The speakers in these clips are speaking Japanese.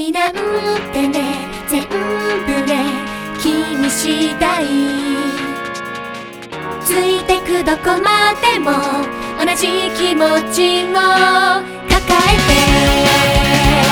愛なんてね全部ね君次第ついてくどこまでも同じ気持ちを抱えて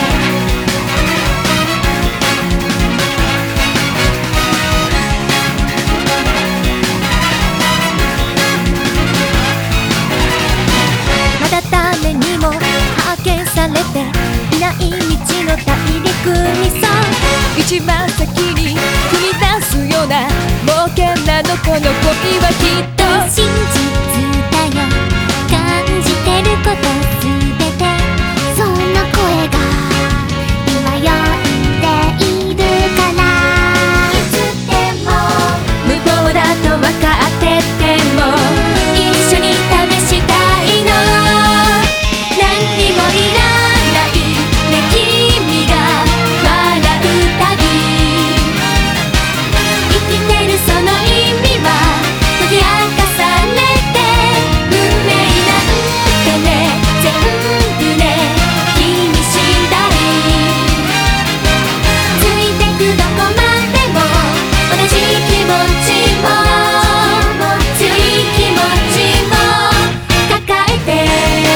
誰にも発見されていない未知の大陸にさ一番先に踏み出すような冒険なのこの恋はきっと真実だよ感じてることすべてそんな声が今呼んでいるからいつでも無謀だと分かってても一緒に試したいの何もいらないね君が笑うたび生きてるその意味は解き明かされて運命なんてね全部ね君次第ついてくどこまでも同じ気持ちを強い気持ちを抱えて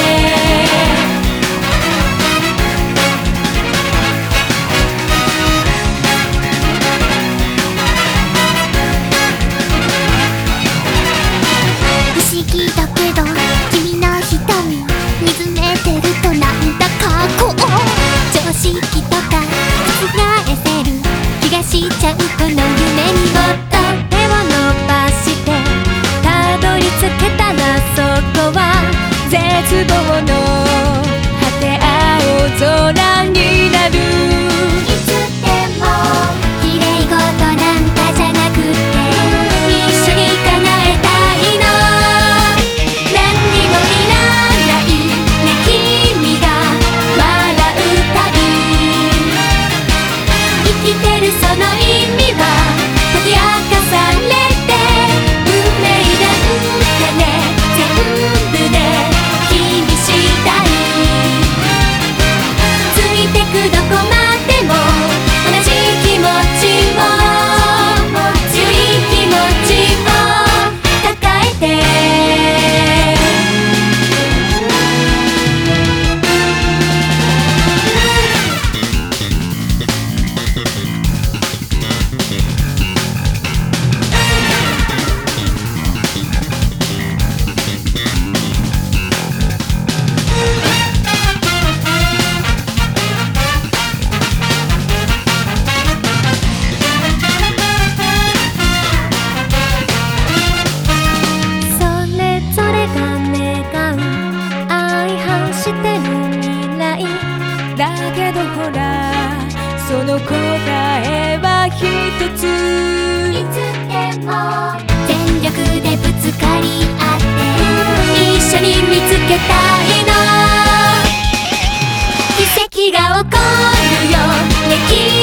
不思議だけど君の瞳見つめてるとなんだかこう常識とか覆せる気がしちゃうこの夢にもっと手を伸ばしてたどり着けたらそこは絶望の果て青空になるいつでも綺麗事なんかじゃなくて一緒に叶えたいの何にもいらないね君が笑うたび生きてるその意味は解き明かされて運命なんてね全部ね君次第ついてくどこまでも同じ気持ちを強い気持ちを抱えてそれぞれが願う相反してる未来だけどほらその答えは一ついつでも全力でぶつかり合って一緒に見つけたいの奇跡が起こるよね